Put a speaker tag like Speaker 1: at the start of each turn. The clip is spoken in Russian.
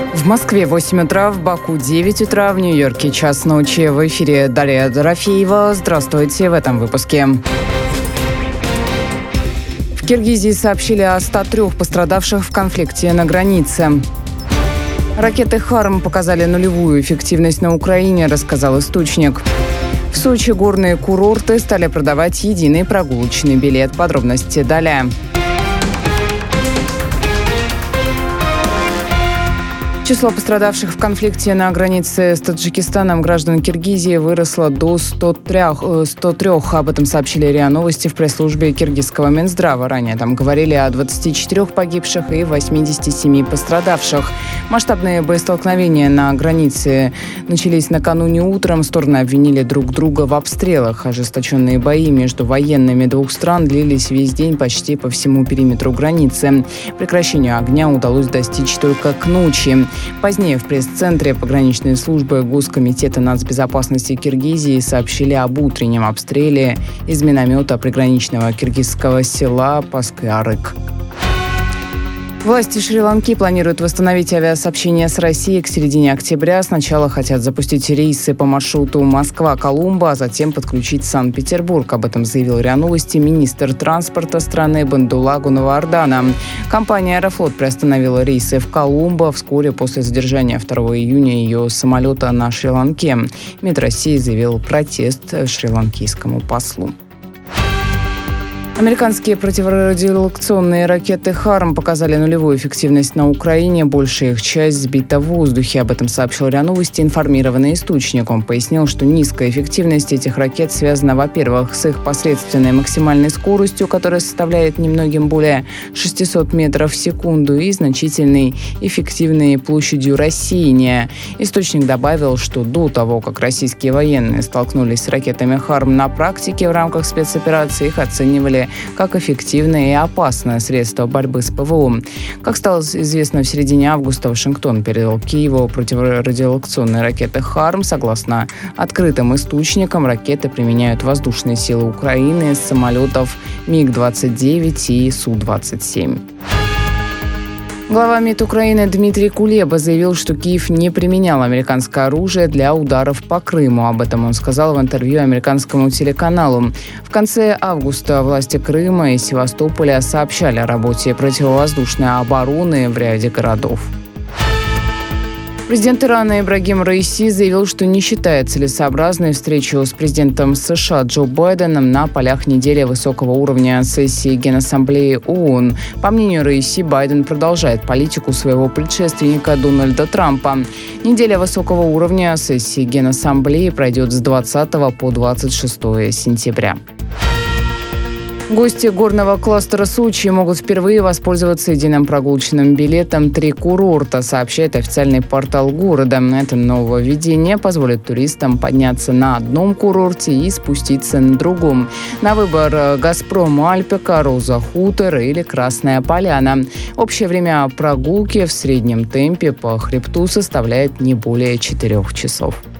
Speaker 1: В Москве 8 утра, в Баку 9 утра, в Нью-Йорке час ночи. В эфире Дарья Дорофеева. Здравствуйте в этом выпуске. В Киргизии сообщили о 103 пострадавших в конфликте на границе. Ракеты «Харм» показали нулевую эффективность на Украине, рассказал источник. В Сочи горные курорты стали продавать единый прогулочный билет. Подробности далее. Число пострадавших в конфликте на границе с Таджикистаном граждан Киргизии выросло до 103. Об этом сообщили РИА Новости в пресс-службе киргизского Минздрава. Ранее там говорили о 24 погибших и 87 пострадавших. Масштабные боестолкновения на границе начались накануне утром. Стороны обвинили друг друга в обстрелах. Ожесточенные бои между военными двух стран длились весь день почти по всему периметру границы. Прекращению огня удалось достичь только к ночи. Позднее в пресс-центре пограничной службы Госкомитета нацбезопасности Киргизии сообщили об утреннем обстреле из миномета приграничного киргизского села Паскы-Арык. Власти Шри-Ланки планируют восстановить авиасообщение с Россией к середине октября. Сначала хотят запустить рейсы по маршруту Москва-Колумба, а затем подключить Санкт-Петербург. Об этом заявил РИА Новости министр транспорта страны Бандула Гунавардана. Компания «Аэрофлот» приостановила рейсы в Колумбо вскоре после задержания 2 июня ее самолета на Шри-Ланке. МИД России заявил протест шри-ланкийскому послу. Американские противорадиолокационные ракеты «Харм» показали нулевую эффективность на Украине. Большая их часть сбита в воздухе. Об этом сообщил РИА Новости информированный источник. Он пояснил, что низкая эффективность этих ракет связана, во-первых, с их посредственной максимальной скоростью, которая составляет немногим более 600 метров в секунду, и значительной эффективной площадью рассеяния. Источник добавил, что до того, как российские военные столкнулись с ракетами «Харм» на практике в рамках спецоперации, их оценивали как эффективное и опасное средство борьбы с ПВО. Как стало известно, в середине августа Вашингтон передал Киеву противорадиолокационные ракеты «Харм». Согласно открытым источникам, ракеты применяют воздушные силы Украины с самолетов МиГ-29 и Су-27. Глава МИД Украины Дмитрий Кулеба заявил, что Киев не применял американское оружие для ударов по Крыму. Об этом он сказал в интервью американскому телеканалу. В конце августа власти Крыма и Севастополя сообщали о работе противовоздушной обороны в ряде городов. Президент Ирана Ибрагим Раиси заявил, что не считает целесообразной встречу с президентом США Джо Байденом на полях недели высокого уровня сессии Генассамблеи ООН. По мнению Раиси, Байден продолжает политику своего предшественника Дональда Трампа. Неделя высокого уровня сессии Генассамблеи пройдет с 20 по 26 сентября. Гости горного кластера Сочи могут впервые воспользоваться единым прогулочным билетом «Три курорта», сообщает официальный портал города. Это нововведение позволит туристам подняться на одном курорте и спуститься на другом. На выбор «Газпром Альпека», «Роза Хутор» или «Красная Поляна». Общее время прогулки в среднем темпе по хребту составляет не более 4 часов.